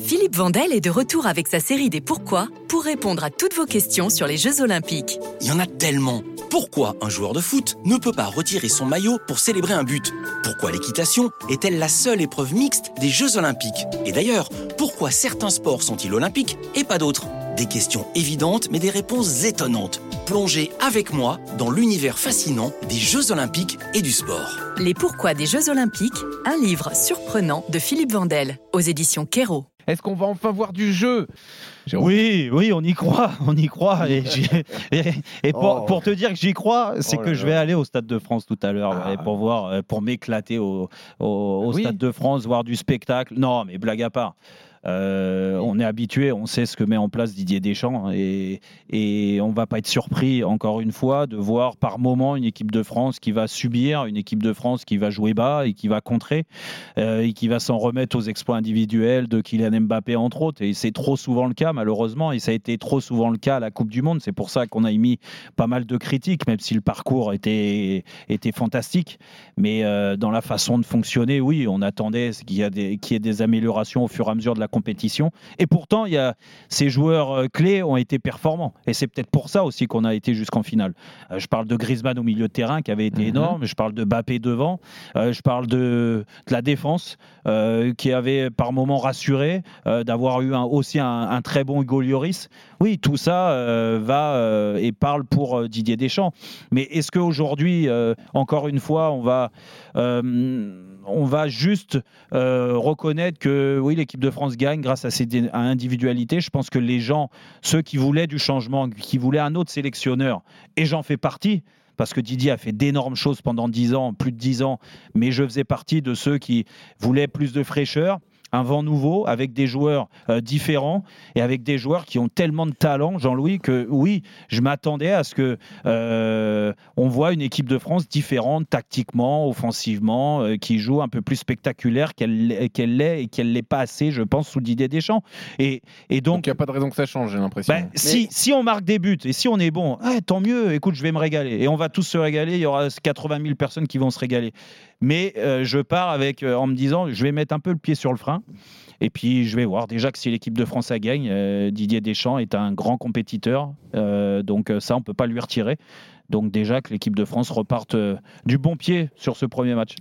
Philippe Vandel est de retour avec sa série des Pourquoi pour répondre à toutes vos questions sur les Jeux Olympiques. Il y en a tellement. Pourquoi un joueur de foot ne peut pas retirer son maillot pour célébrer un but ? Pourquoi l'équitation est-elle la seule épreuve mixte des Jeux Olympiques ? Et d'ailleurs, pourquoi certains sports sont-ils olympiques et pas d'autres ? Des questions évidentes mais des réponses étonnantes. Plongez avec moi dans l'univers fascinant des Jeux Olympiques et du sport. Les Pourquoi des Jeux Olympiques, un livre surprenant de Philippe Vandel, aux éditions Kero. Est-ce qu'on va enfin voir du jeu ? Oui, on y croit. Et pour te dire que j'y crois, c'est que je vais aller au Stade de France tout à l'heure pour voir, pour m'éclater au Stade de France, voir du spectacle. Non, mais blague à part. On est habitué, on sait ce que met en place Didier Deschamps et on va pas être surpris encore une fois de voir par moment une équipe de France qui va subir, une équipe de France qui va jouer bas et qui va contrer et qui va s'en remettre aux exploits individuels de Kylian Mbappé entre autres, et c'est trop souvent le cas malheureusement, et ça a été trop souvent le cas à la Coupe du Monde. C'est pour ça qu'on a émis pas mal de critiques, même si le parcours était fantastique, mais dans la façon de fonctionner, oui, on attendait qu'il y ait des améliorations au fur et à mesure de la compétition, et pourtant ces joueurs clés ont été performants, et c'est peut-être pour ça aussi qu'on a été jusqu'en finale. Je parle de Griezmann au milieu de terrain qui avait été énorme, je parle de Mbappé devant, je parle de la défense qui avait par moments rassuré, d'avoir eu aussi un très bon Hugo Lloris. Oui, tout ça va et parle pour Didier Deschamps, mais est-ce qu'aujourd'hui encore une fois on va juste reconnaître que oui, l'équipe de France gagne grâce à individualité? Je pense que les gens, ceux qui voulaient du changement, qui voulaient un autre sélectionneur, et j'en fais partie, parce que Didier a fait d'énormes choses pendant 10 ans, plus de 10 ans, mais je faisais partie de ceux qui voulaient plus de fraîcheur, un vent nouveau, avec des joueurs différents et avec des joueurs qui ont tellement de talent, Jean-Louis, que oui, je m'attendais à ce que on voit une équipe de France différente tactiquement, offensivement, qui joue un peu plus spectaculaire qu'elle l'est et qu'elle l'est pas assez, je pense, sous Didier Deschamps. Et donc il n'y a pas de raison que ça change, j'ai l'impression. Si on marque des buts et si on est bon, tant mieux, écoute, je vais me régaler. Et on va tous se régaler, il y aura 80 000 personnes qui vont se régaler. Mais je pars en me disant, je vais mettre un peu le pied sur le frein. Et puis je vais voir déjà que si l'équipe de France gagne, Didier Deschamps est un grand compétiteur. Donc ça, on ne peut pas lui retirer. Donc déjà que l'équipe de France reparte du bon pied sur ce premier match.